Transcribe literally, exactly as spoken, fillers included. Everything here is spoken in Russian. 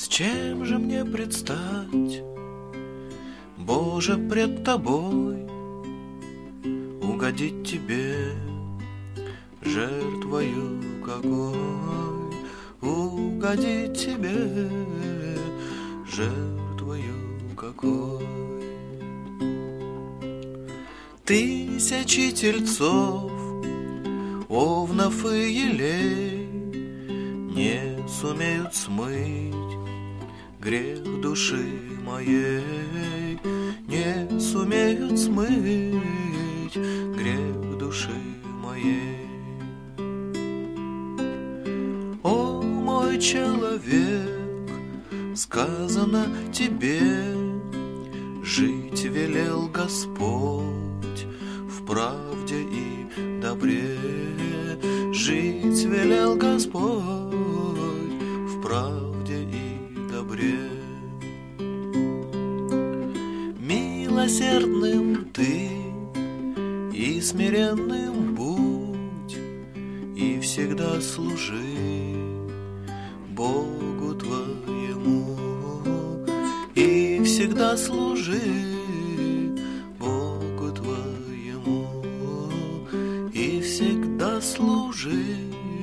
С чем же мне предстать, Боже, пред Тобой, угодить Тебе жертвою какой, угодить Тебе жертвою какой. Тысячи тельцов, овнов и елей не сумеют смыть грех души моей, не сумеют смыть грех души моей. О, мой человек, сказано тебе, жить велел Господь в правде и добре, жить велел Господь в правде и добре. Милосердным ты и смиренным будь, и всегда служи Богу твоему, и всегда служи Богу твоему, и всегда служи